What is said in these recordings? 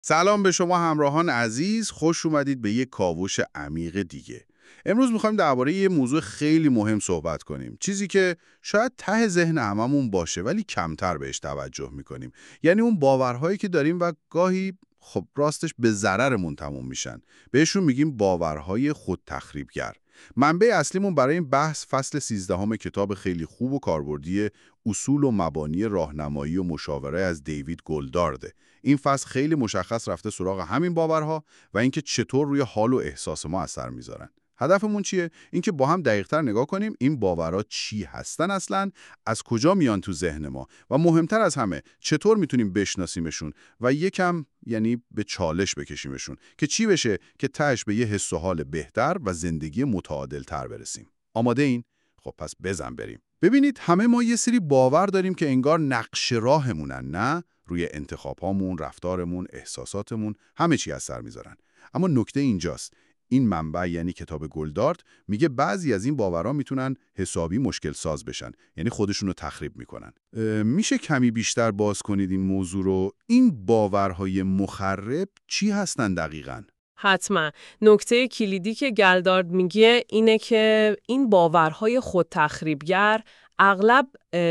سلام به شما همراهان عزیز، خوش اومدید به یک کاوش عمیق دیگه. امروز میخوایم درباره یه موضوع خیلی مهم صحبت کنیم. چیزی که شاید ته ذهن هممون باشه ولی کمتر بهش توجه میکنیم. یعنی اون باورهایی که داریم و گاهی خب راستش به ضررمون تموم میشن. بهشون میگیم باورهای خود تخریبگر. منبع اصلیمون برای این بحث فصل 13 کتاب خیلی خوب و کاربردی اصول و مبانی راهنمایی و مشاوره از دیوید گلدارده. این فصل خیلی مشخص رفته سراغ همین باورها و اینکه چطور روی حال و احساس ما اثر میذارن. هدفمون چیه؟ اینکه با هم دقیق‌تر نگاه کنیم این باورها چی هستن اصلاً، از کجا میان تو ذهن ما و مهمتر از همه چطور میتونیم بشناسیمشون و یکم یعنی به چالش بکشیمشون که چی بشه که تهش به یه حس و حال بهتر و زندگی متعادل‌تر برسیم. آماده این؟ خب پس بزن بریم. ببینید همه ما یه سری باور داریم که انگار نقش راهمونن، نه؟ روی انتخابامون، رفتارمون، احساساتمون، همه چی اثر میذارن. اما نکته اینجاست. این منبع یعنی کتاب گلدارد میگه بعضی از این باورها میتونن حسابی مشکل ساز بشن، یعنی خودشونو تخریب میکنن. میشه کمی بیشتر باز کنید این موضوع رو؟ این باورهای مخرب چی هستن دقیقاً؟ حتما. نکته کلیدی که گلدارد میگه اینه که این باورهای خود تخریبگر اغلب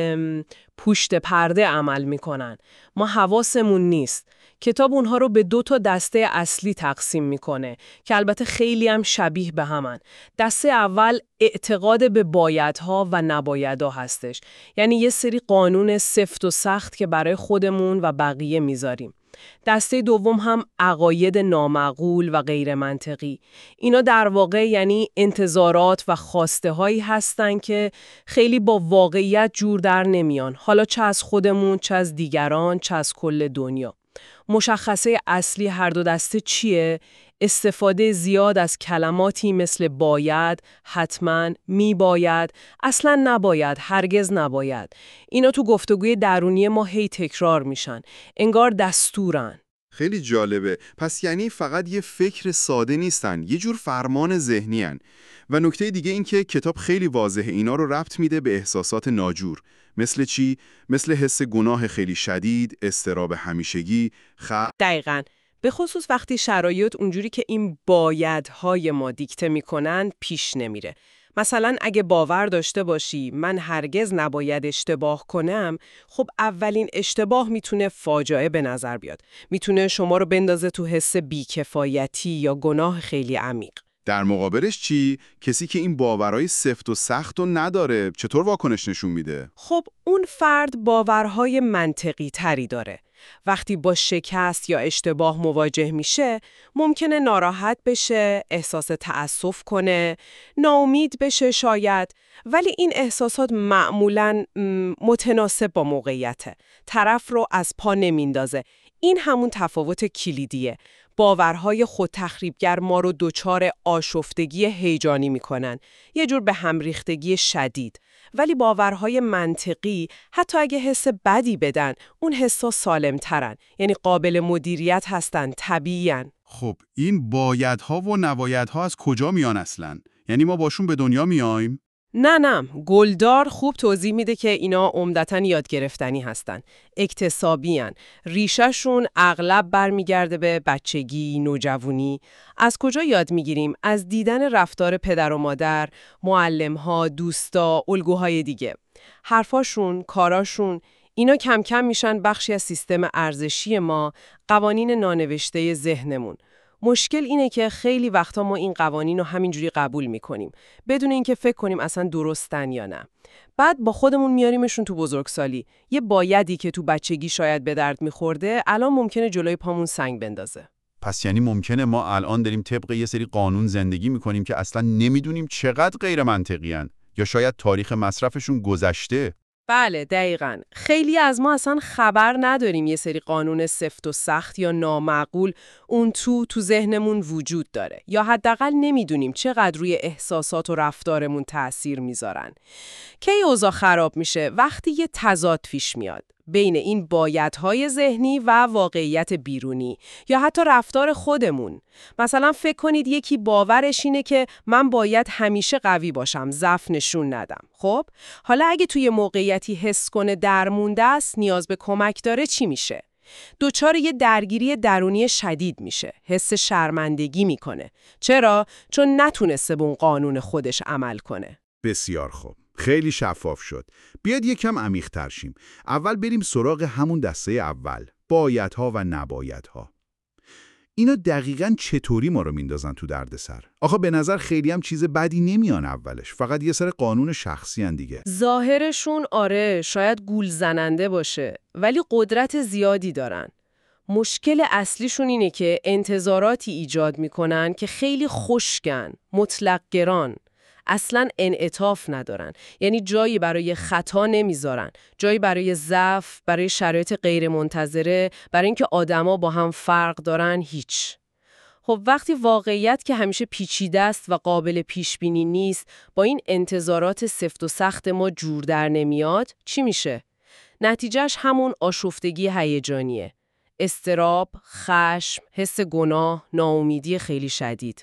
پشت پرده عمل میکنن. ما حواسمون نیست. کتاب اونها رو به 2 دسته اصلی تقسیم میکنه که البته خیلی هم شبیه به همن. دسته اول اعتقاد به بایدها و نبایدها هستش. یعنی یه سری قانون سفت و سخت که برای خودمون و بقیه میذاریم. دسته دوم هم عقاید نامعقول و غیر منطقی. اینا در واقع یعنی انتظارات و خواسته هایی هستن که خیلی با واقعیت جور در نمیان. حالا چه از خودمون، چه از دیگران، چه از کل دنیا. مشخصه اصلی هر 2 دسته چیه؟ استفاده زیاد از کلماتی مثل باید، حتما، میباید، اصلا نباید، هرگز نباید. اینا تو گفتگوی درونی ما هی تکرار میشن. انگار دستورن. خیلی جالبه. پس یعنی فقط یه فکر ساده نیستن، یه جور فرمان ذهنی هن. و نکته دیگه این که کتاب خیلی واضحه اینا رو ربط میده به احساسات ناجور. مثل چی؟ مثل حس گناه خیلی شدید، اضطراب همیشگی، دقیقاً. به خصوص وقتی شرایط اونجوری که این بایدهای ما دیکته میکنن پیش نمیره. مثلا اگه باور داشته باشی من هرگز نباید اشتباه کنم، خب اولین اشتباه میتونه فاجعه به نظر بیاد. میتونه شما رو بندازه تو حس بیکفایتی یا گناه خیلی عمیق. در مقابلش چی؟ کسی که این باورهای سفت و سخت رو نداره چطور واکنش نشون میده؟ خب اون فرد باورهای منطقی تری داره. وقتی با شکست یا اشتباه مواجه میشه، ممکنه ناراحت بشه، احساس تأسف کنه، ناامید بشه شاید، ولی این احساسات معمولاً متناسب با موقعیته. طرف رو از پا نمیندازه. این همون تفاوت کلیدیه. باورهای خود تخریبگر ما رو دچار آشفتگی هیجانی میکنن، یه جور به هم ریختگی شدید. ولی باورهای منطقی حتی اگه حس بدی بدن، اون حسا سالمترن، یعنی قابل مدیریت هستن، طبیعین. خب این بایدها و نبایدها از کجا میان اصلاً؟ یعنی ما باشون به دنیا میایم؟ نه، گلدار خوب توضیح میده که اینا عمدتاً یاد گرفتنی هستن، اکتسابیان. ریشه‌شون اغلب برمیگرده به بچگی، نوجوانی. از کجا یاد میگیریم؟ از دیدن رفتار پدر و مادر، معلم‌ها، دوستا، الگوهای دیگه. حرفاشون، کاراشون، اینا کم کم میشن بخشی از سیستم ارزشی ما، قوانین نانوشته ذهنمون. مشکل اینه که خیلی وقتا ما این قوانین رو همینجوری قبول میکنیم بدون اینکه فکر کنیم اصلا درستن یا نه. بعد با خودمون میاریمشون تو بزرگسالی. یه بایدی که تو بچگی شاید به درد میخورده الان ممکنه جلوی پامون سنگ بندازه. پس یعنی ممکنه ما الان داریم طبق یه سری قانون زندگی میکنیم که اصلا نمیدونیم چقدر غیر منطقی هن. یا شاید تاریخ مصرفشون گذشته. بله دقیقاً. خیلی از ما اصلا خبر نداریم یه سری قانون سفت و سخت یا نامعقول اون تو ذهنمون وجود داره، یا حداقل نمیدونیم چقدر روی احساسات و رفتارمون تأثیر میذارن. کی اوضاع خراب میشه؟ وقتی یه تضاد پیش میاد بین این بایدهای ذهنی و واقعیت بیرونی یا حتی رفتار خودمون. مثلا فکر کنید یکی باورش اینه که من باید همیشه قوی باشم، ضعف نشون ندم. خب حالا اگه توی موقعیتی حس کنه درمونده است، نیاز به کمک داره، چی میشه؟ دچار یه درگیری درونی شدید میشه، حس شرمندگی میکنه. چرا؟ چون نتونسته به اون قانون خودش عمل کنه. بسیار خوب. خیلی شفاف شد. بیاد یکم عمیق‌تر شیم. اول بریم سراغ همون دسته اول، بایدها و نبایدها. اینا دقیقاً چطوری ما رو میندازن تو دردسر؟ آخه به نظر خیلی هم چیز بدی نمیان اولش، فقط یه سر قانون شخصی هن دیگه. ظاهرشون آره شاید گول زننده باشه، ولی قدرت زیادی دارن. مشکل اصلیشون اینه که انتظاراتی ایجاد میکنن که خیلی خشکن، مطلق گران. اصلاً انعطاف ندارن. یعنی جایی برای خطا نمیذارن، جایی برای ضعف، برای شرایط غیر منتظره، برای اینکه آدما با هم فرق دارن هیچ. خب وقتی واقعیت که همیشه پیچیده است و قابل پیش بینی نیست، با این انتظارات سفت و سخت ما جور در نمیاد، چی میشه؟ نتیجهش همون آشفتگی هیجانیه. اضطراب، خشم، حس گناه، ناامیدی خیلی شدید.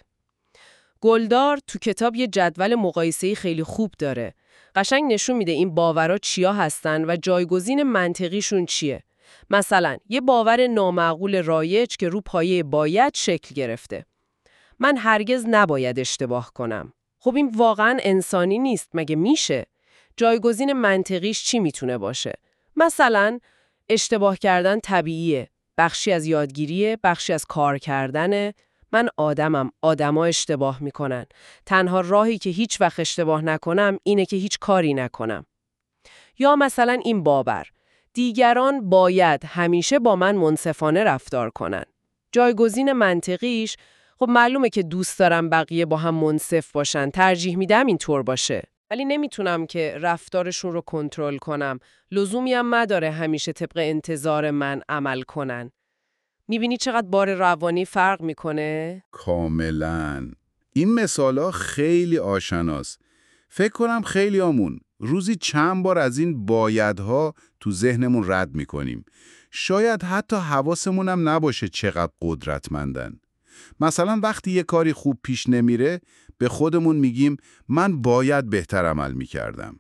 گلدار تو کتاب یه جدول مقایسه‌ای خیلی خوب داره. قشنگ نشون میده این باورها چیا هستن و جایگزین منطقیشون چیه. مثلا یه باور نامعقول رایج که رو پایه باید شکل گرفته. من هرگز نباید اشتباه کنم. خب این واقعا انسانی نیست، مگه میشه؟ جایگزین منطقیش چی میتونه باشه؟ مثلا اشتباه کردن طبیعیه. بخشی از یادگیریه، بخشی از کار کردنه. من آدمم، آدما اشتباه میکنن. تنها راهی که هیچ وقت اشتباه نکنم اینه که هیچ کاری نکنم. یا مثلا این باور، دیگران باید همیشه با من منصفانه رفتار کنن. جایگزین منطقیش، خب معلومه که دوست دارم بقیه با هم منصف باشن، ترجیح میدم اینطور باشه. ولی نمیتونم که رفتارشون رو کنترل کنم. لزومی هم نداره همیشه طبق انتظار من عمل کنن. میبینی چقدر بار روانی فرق میکنه؟ کاملاً. این مثالا خیلی آشناست. فکر کنم خیلی آمون روزی چند بار از این بایدها تو ذهنمون رد میکنیم. شاید حتی حواسمون هم نباشه چقدر قدرتمندن. مثلا وقتی یه کاری خوب پیش نمیره به خودمون میگیم من باید بهتر عمل میکردم.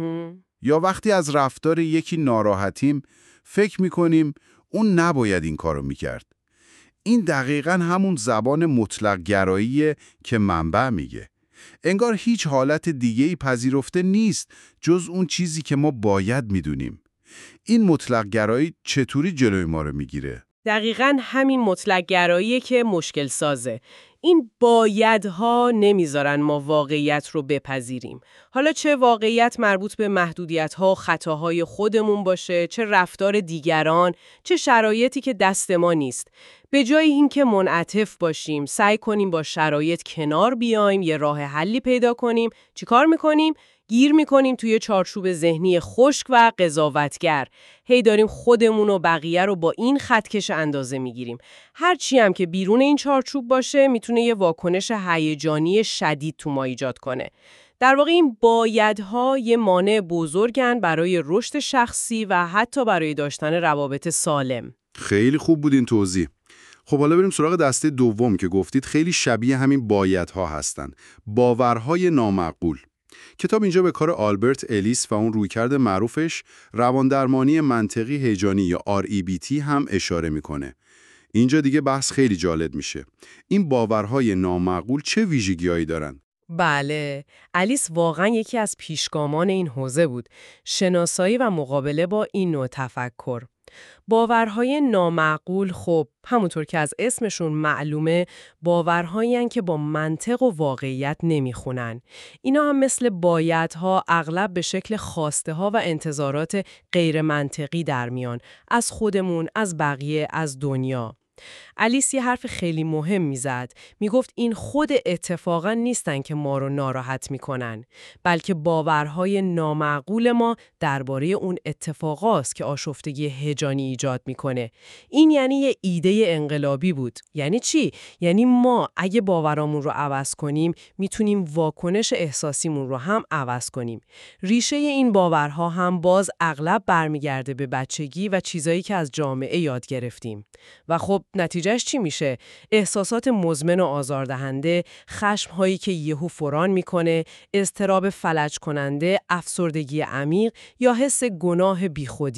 یا وقتی از رفتار یکی ناراحتیم فکر میکنیم اون نباید این کارو میکرد. این دقیقاً همون زبان مطلق گراییه که منبع میگه. انگار هیچ حالت دیگه‌ای پذیرفته نیست جز اون چیزی که ما باید میدونیم. این مطلق گرایی چطوری جلوی ما رو میگیره؟ دقیقاً همین مطلق گراییه که مشکل سازه. این بایدها نمیذارن ما واقعیت رو بپذیریم. حالا چه واقعیت مربوط به محدودیت‌ها و خطاهای خودمون باشه، چه رفتار دیگران، چه شرایطی که دست ما نیست. به جای اینکه منعطف باشیم، سعی کنیم با شرایط کنار بیایم، یه راه حلی پیدا کنیم، چیکار می‌کنیم؟ گیر می‌کنیم توی چارچوب ذهنی خشک و قضاوتگر. هی داریم خودمون و بقیه رو با این خطکش اندازه می‌گیریم. هر چی هم که بیرون این چارچوب باشه میتونه یه واکنش هیجانی شدید تو ما ایجاد کنه. در واقع این بایدها یه مانع بزرگن برای رشد شخصی و حتی برای داشتن روابط سالم. خیلی خوب بود این توضیح. خب حالا بریم سراغ دسته دوم که گفتید خیلی شبیه همین بایدها هستن. باورهای نامعقول. کتاب اینجا به کار آلبرت الیس و اون رویکرد معروفش رواندرمانی منطقی هیجانی یا REBT هم اشاره میکنه. اینجا دیگه بحث خیلی جالب میشه. این باورهای نامعقول چه ویژگی‌هایی دارن؟ بله، الیس واقعا یکی از پیشگامان این حوزه بود. شناسایی و مقابله با این نوع تفکر. باورهای نامعقول خب همونطور که از اسمشون معلومه باورهایی هستند که با منطق و واقعیت نمیخونن. اینا هم مثل بایدها اغلب به شکل خواسته ها و انتظارات غیر منطقی در میان، از خودمون، از بقیه، از دنیا. الیس یه حرف خیلی مهم میزد. میگفت این خود اتفاقا نیستن که ما رو ناراحت میکنن، بلکه باورهای نامعقول ما درباره اون اتفاقاست که آشفتگی هیجانی ایجاد میکنه. این یعنی یه ایده انقلابی بود. یعنی چی؟ یعنی ما اگه باورامون رو عوض کنیم میتونیم واکنش احساسیمون رو هم عوض کنیم. ریشه این باورها هم باز اغلب برمیگرده به بچگی و چیزایی که از جامعه یاد گرفتیم. و خب نتیجهش چی میشه؟ احساسات مزمن و آزاردهنده، خشم‌هایی که یهو فوران میکنه، اضطراب فلج کننده، افسردگی عمیق یا حس گناه بیخودی.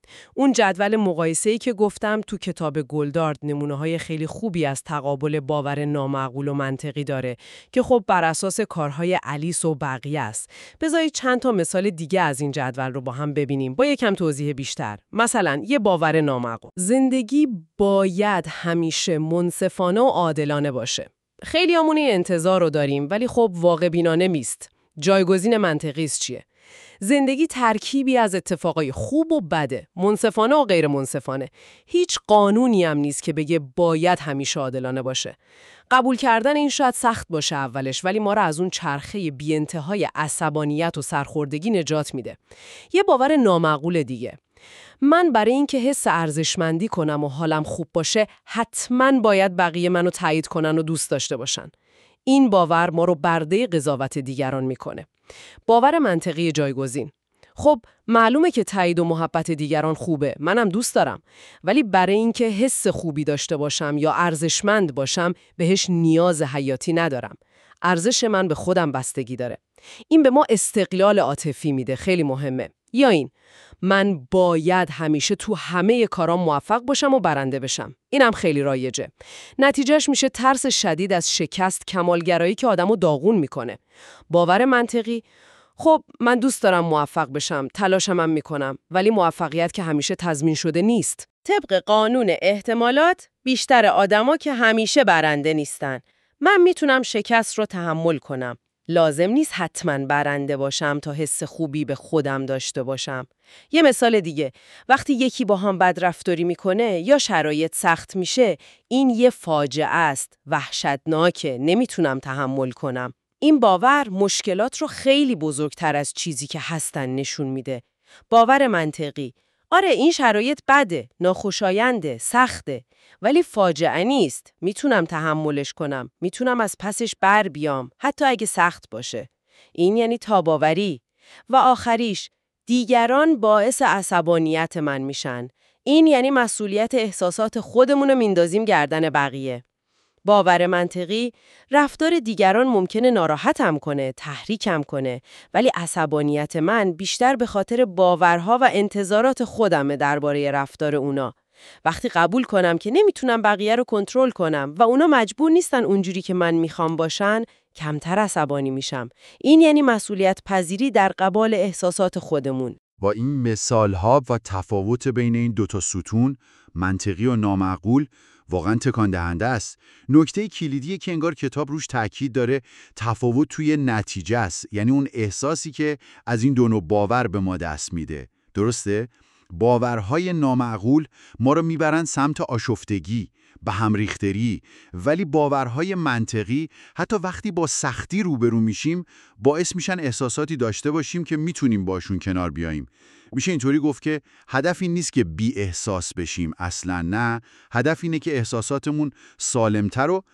اون جدول مقایسه‌ای که گفتم تو کتاب گلدارد نمونه‌های خیلی خوبی از تقابل باور نامعقول و منطقی داره که خب بر اساس کارهای الیس و بقیه است. بذارید چند تا مثال دیگه از این جدول رو با هم ببینیم با یکم توضیح بیشتر. مثلا یه باور نامعقول: زندگی باید همیشه منصفانه و عادلانه باشه. خیلیامون این انتظار رو داریم، ولی خب واقع بینانه نیست. جایگزین منطقی چیه؟ زندگی ترکیبی از اتفاقای خوب و بده، منصفانه و غیر منصفانه. هیچ قانونی هم نیست که بگه باید همیشه عادلانه باشه. قبول کردن این شاید سخت باشه اولش، ولی ما را از اون چرخه بی‌انتهای عصبانیت و سرخوردگی نجات میده. یه باور نامعقول دیگه: من برای اینکه حس ارزشمندی کنم و حالم خوب باشه، حتماً باید بقیه منو تایید کنن و دوست داشته باشن. این باور ما رو برده قضاوت دیگران میکنه. باور منطقی جایگزین: خب معلومه که تایید و محبت دیگران خوبه، منم دوست دارم، ولی برای اینکه حس خوبی داشته باشم یا ارزشمند باشم بهش نیاز حیاتی ندارم. ارزش من به خودم بستگی داره. این به ما استقلال عاطفی میده، خیلی مهمه. یا این: من باید همیشه تو همه کارام موفق باشم و برنده بشم. اینم خیلی رایجه. نتیجهش میشه ترس شدید از شکست، کمالگرایی که آدمو داغون میکنه. باور منطقی: خب من دوست دارم موفق بشم، تلاشم هم میکنم، ولی موفقیت که همیشه تضمین شده نیست. طبق قانون احتمالات، بیشتر آدما که همیشه برنده نیستن. من میتونم شکست رو تحمل کنم. لازم نیست حتما برنده باشم تا حس خوبی به خودم داشته باشم. یه مثال دیگه: وقتی یکی با هم بد رفتاری میکنه یا شرایط سخت میشه، این یه فاجعه است، وحشتناکه، نمیتونم تحمل کنم. این باور مشکلات رو خیلی بزرگتر از چیزی که هستن نشون میده. باور منطقی: آره این شرایط بده، ناخوشاینده، سخته، ولی فاجعه نیست، میتونم تحملش کنم، میتونم از پسش بر بیام، حتی اگه سخت باشه. این یعنی تاباوری. و آخریش: دیگران باعث عصبانیت من میشن. این یعنی مسئولیت احساسات خودمون رو میندازیم گردن بقیه. باور منطقی: رفتار دیگران ممکنه ناراحتم کنه، تحریکم کنه، ولی عصبانیت من بیشتر به خاطر باورها و انتظارات خودمه درباره رفتار اونا. وقتی قبول کنم که نمیتونم بقیه رو کنترل کنم و اونا مجبور نیستن اونجوری که من میخوام باشن، کمتر عصبانی میشم. این یعنی مسئولیت پذیری در قبال احساسات خودمون. با این مثال‌ها و تفاوت بین این دوتا ستون، منطقی و نامعقول، واقعا تکان دهنده است. نکته کلیدیه که انگار کتاب روش تاکید داره تفاوت توی نتیجه است، یعنی اون احساسی که از این دو نوع باور به ما دست میده. درسته؟ باورهای نامعقول ما رو میبرن سمت آشفتگی، به هم ریختگی، ولی باورهای منطقی حتی وقتی با سختی روبرو میشیم باعث میشن احساساتی داشته باشیم که میتونیم باشون کنار بیاییم. میشه اینطوری گفت که هدف این نیست که بی احساس بشیم، اصلا نه. هدف اینه که احساساتمون سالمتر و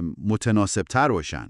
متناسبتر باشن.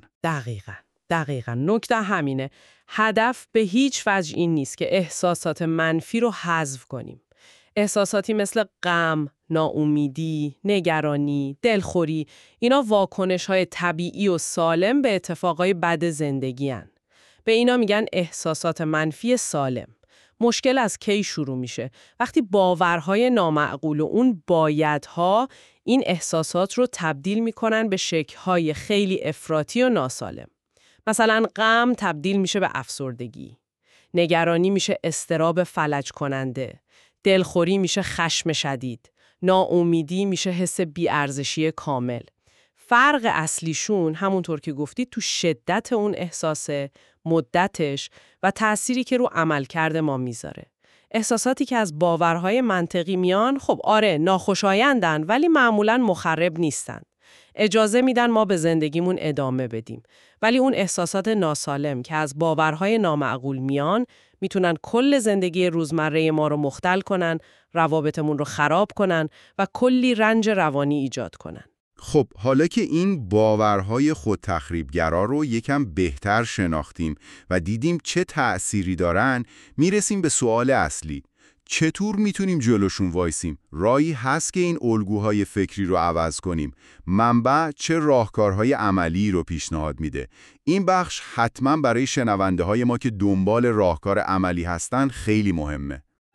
دقیقاً نکته همینه. هدف به هیچ وجه این نیست که احساسات منفی رو حذف کنیم. احساساتی مثل غم، ناامیدی، نگرانی، دلخوری، اینا واکنش‌های طبیعی و سالم به اتفاقای بد زندگی هن. به اینا میگن احساسات منفی سالم. مشکل از کی شروع میشه؟ وقتی باورهای نامعقول و اون بایدها این احساسات رو تبدیل میکنن به شکل‌های خیلی افراطی و ناسالم. مثلا غم تبدیل میشه به افسردگی، نگرانی میشه اضطراب فلج کننده، دلخوری میشه خشم شدید، ناامیدی میشه حس بی‌ارزشی کامل. فرق اصلیشون همونطور که گفتید تو شدت اون احساسه، مدتش و تأثیری که رو عملکرد ما میذاره. احساساتی که از باورهای منطقی میان، خب آره ناخوشایندن، ولی معمولاً مخرب نیستن. اجازه میدن ما به زندگیمون ادامه بدیم. ولی اون احساسات ناسالم که از باورهای نامعقول میان میتونن کل زندگی روزمره ما رو مختل کنن، روابطمون رو خراب کنن و کلی رنج روانی ایجاد کنن. خب حالا که این باورهای خودتخریبگرا رو یکم بهتر شناختیم و دیدیم چه تأثیری دارن، میرسیم به سوال اصلی. چطور میتونیم جلوشون وایسیم؟ راهی هست که این الگوهای فکری رو عوض کنیم؟ منبع چه راهکارهای عملی رو پیشنهاد میده؟ این بخش حتما برای شنونده های ما که دنبال راهکار عملی هستن خیلی مهمه.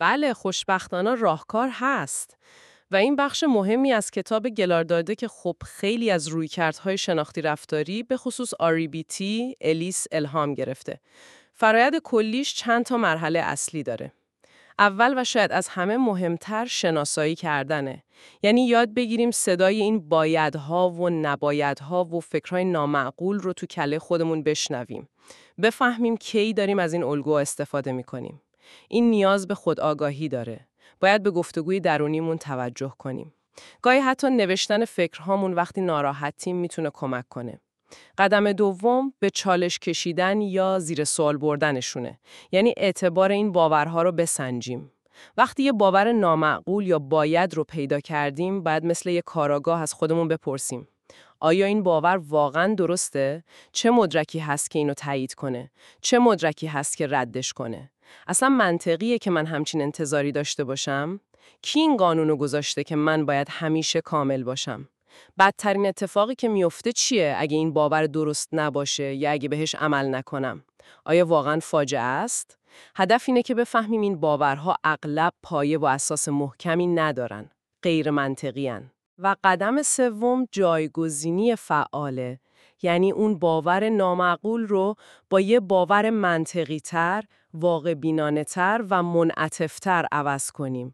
بله، خوشبختانه راهکار هست. و این بخش مهمی از کتاب گلاردارده که خب خیلی از رویکردهای شناختی رفتاری به خصوص REBT الیس الهام گرفته. فرآیند کلیش چند تا مرحله اصلی داره. اول و شاید از همه مهمتر شناسایی کردنه. یعنی یاد بگیریم صدای این بایدها و نبایدها و فکرهای نامعقول رو تو کله خودمون بشنویم. بفهمیم کی داریم از این الگوها استفاده میکنیم. این نیاز به خودآگاهی داره. باید به گفتگوی درونیمون توجه کنیم. گاهی حتی نوشتن فکرهامون وقتی ناراحتیم میتونه کمک کنه. قدم دوم به چالش کشیدن یا زیر سوال بردنشونه. یعنی اعتبار این باورها رو بسنجیم. وقتی یه باور نامعقول یا باید رو پیدا کردیم، باید مثل یه کاراگاه از خودمون بپرسیم. آیا این باور واقعاً درسته؟ چه مدرکی هست که اینو تایید کنه؟ چه مدرکی هست که ردش کنه؟ اصلا منطقیه که من همچین انتظاری داشته باشم؟ کی این قانونو گذاشته که من باید همیشه کامل باشم؟ بدترین اتفاقی که میفته چیه اگه این باور درست نباشه یا اگه بهش عمل نکنم؟ آیا واقعاً فاجعه است؟ هدف اینه که بفهمیم این باورها اغلب پایه و اساس محکمی ندارن. غیر منطقی‌ان. و قدم سوم جایگزینی فعاله. یعنی اون باور نامعقول رو با یه باور منطقی‌تر، واقع بینانه‌تر و منعطف‌تر عوض کنیم.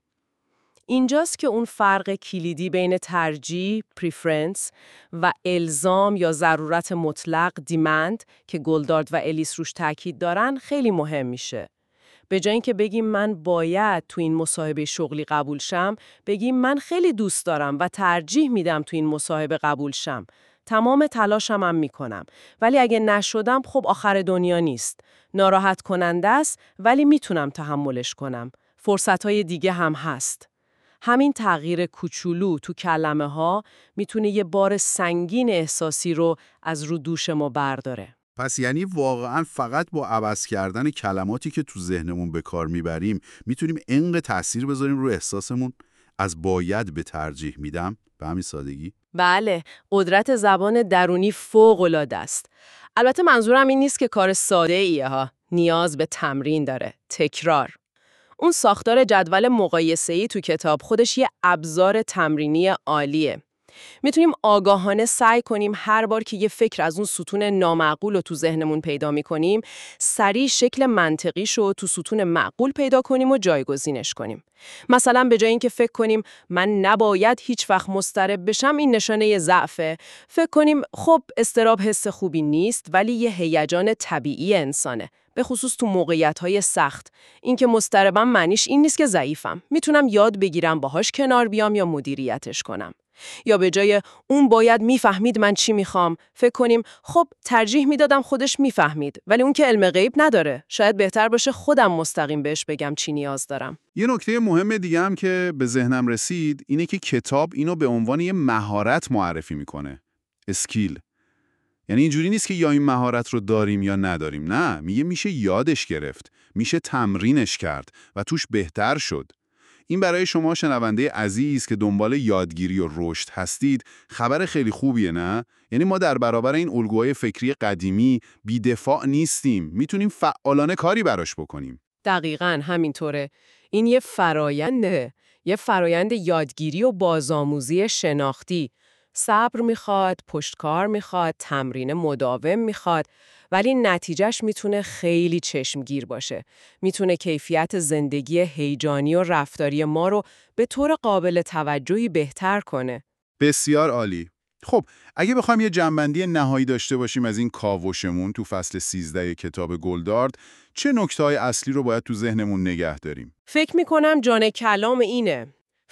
اینجاست که اون فرق کلیدی بین ترجیح، preference و الزام یا ضرورت مطلق، demand که گلدارد و الیس روش تاکید دارن خیلی مهم میشه. به جای اینکه بگیم من باید تو این مصاحبه شغلی قبول شم، بگیم من خیلی دوست دارم و ترجیح میدم تو این مصاحبه قبول شم. تمام تلاشم هم میکنم. ولی اگه نشدم خب آخر دنیا نیست. ناراحت کننده است ولی میتونم تحملش کنم. فرصتهای دیگه هم هست. همین تغییر کوچولو تو کلمه ها میتونه یه بار سنگین احساسی رو از رو دوش ما برداره. پس یعنی واقعاً فقط با عوض کردن کلماتی که تو ذهنمون به کار میبریم میتونیم انقدر تأثیر بذاریم رو احساسمون از باید به ترجیح میدم؟ به همین سادگی؟ بله، قدرت زبان درونی فوق‌العاده است. البته منظورم این نیست که کار ساده ایه ها. نیاز به تمرین داره، تکرار. اون ساختار جدول مقایسه‌ای تو کتاب خودش یه ابزار تمرینی عالیه. میتونیم آگاهانه سعی کنیم هر بار که یه فکر از اون ستون نامعقول رو تو ذهنمون پیدا می‌کنیم، سریع شکل منطقیش رو تو ستون معقول پیدا کنیم و جایگزینش کنیم. مثلا به جای اینکه فکر کنیم من نباید هیچ وقت مضطرب بشم، این نشانه ضعفه، فکر کنیم خب اضطراب حس خوبی نیست ولی یه هیجان طبیعی انسانه. به خصوص تو موقعیت‌های سخت. اینکه مضطربم معنیش این نیست که ضعیفم. میتونم یاد بگیرم باهاش کنار بیام یا مدیریتش کنم. یا به جای اون باید میفهمید من چی میخوام، فکر کنیم خب ترجیح میدادم خودش میفهمید، ولی اون که علم غیب نداره. شاید بهتر باشه خودم مستقیم بهش بگم چی نیاز دارم. یه نکته مهم دیگه هم که به ذهنم رسید اینه که کتاب اینو به عنوان یه مهارت معرفی میکنه. اسکیل. یعنی اینجوری نیست که یا این مهارت رو داریم یا نداریم. نه، میگه میشه یادش گرفت، میشه تمرینش کرد و توش بهتر شد. این برای شما شنونده عزیز که دنبال یادگیری و رشد هستید خبر خیلی خوبیه، نه؟ یعنی ما در برابر این الگوهای فکری قدیمی بی‌دفاع نیستیم، میتونیم فعالانه کاری براش بکنیم. دقیقاً همینطوره. این یه فراینده، یه فرایند یادگیری و بازآموزی شناختی. صبر میخواد، پشتکار میخواد، تمرین مداوم میخواد، ولی نتیجهش میتونه خیلی چشمگیر باشه. میتونه کیفیت زندگی هیجانی و رفتاری ما رو به طور قابل توجهی بهتر کنه. بسیار عالی. خب، اگه بخوایم یه جنبندی نهایی داشته باشیم از این کاوشمون تو فصل 13 کتاب گلدارد، چه نکته‌های اصلی رو باید تو ذهنمون نگه داریم؟ فکر میکنم جان کلام اینه.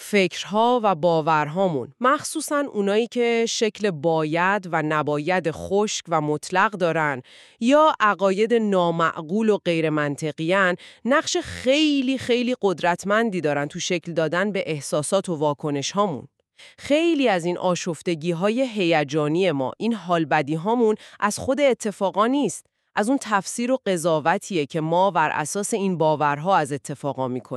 فکرها و باورهامون، مخصوصاً اونایی که شکل باید و نباید خشک و مطلق دارن یا عقاید نامعقول و غیر منطقیان، نقش خیلی خیلی قدرتمندی دارن تو شکل دادن به احساسات و واکنش هامون. خیلی از این آشفتگی‌های هیجانی ما، این حالبدی هامون از خود اتفاقا نیست، از اون تفسیر و قضاوتیه که ما بر اساس این باورها از اتفاقا می‌کنیم.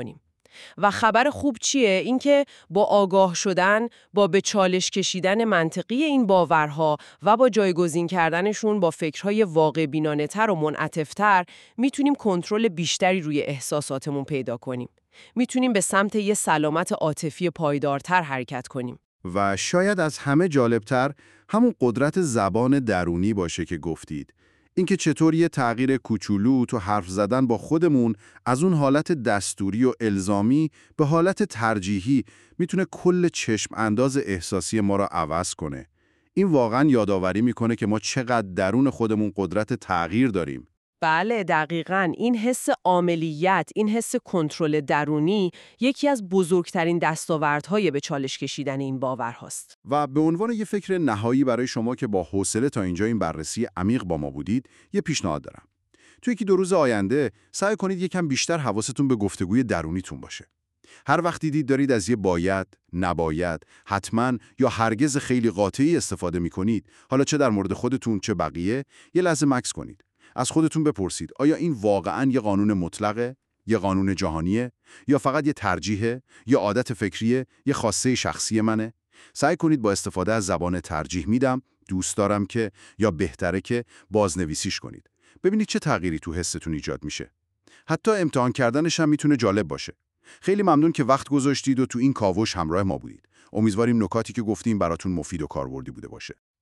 و خبر خوب چیه؟ اینکه با آگاه شدن، با به چالش کشیدن منطقی این باورها و با جایگزین کردنشون با فکرهای واقع بینانه‌تر و منعطف‌تر میتونیم کنترل بیشتری روی احساساتمون پیدا کنیم. میتونیم به سمت یه سلامت عاطفی پایدارتر حرکت کنیم. و شاید از همه جالبتر همون قدرت زبان درونی باشه که گفتید. اینکه چطور یه تغییر کوچولو تو حرف زدن با خودمون از اون حالت دستوری و الزامی به حالت ترجیحی میتونه کل چشم انداز احساسی ما را عوض کنه. این واقعا یادآوری میکنه که ما چقدر درون خودمون قدرت تغییر داریم. بله دقیقاً، این حس عاملیت، این حس کنترل درونی یکی از بزرگترین دستاوردهای به چالش کشیدن این باورهاست. و به عنوان یه فکر نهایی برای شما که با حوصله تا اینجا این بررسی عمیق با ما بودید، یه پیشنهاد دارم. توی 1-2 روز آینده سعی کنید یکم بیشتر حواستون به گفتگوی درونیتون باشه. هر وقت دیدید دارید از یه باید، نباید، حتما یا هرگز خیلی قاطعی استفاده می‌کنید، حالا چه در مورد خودتون چه بقیه، یه لحظه مکث کنید. از خودتون بپرسید آیا این واقعاً یه قانون مطلقه، یه قانون جهانیه، یا فقط یه ترجیحه، یا عادت فکریه، یه خواسته شخصی منه؟ سعی کنید با استفاده از زبان ترجیح میدم، دوست دارم که، یا بهتره که بازنویسیش کنید. ببینید چه تغییری تو حستون ایجاد میشه. حتی امتحان کردنش هم میتونه جالب باشه. خیلی ممنون که وقت گذاشتید و تو این کاوش همراه ما بودید. امیدواریم نکاتی که گفتیم براتون مفید و کاربردی بوده باشه.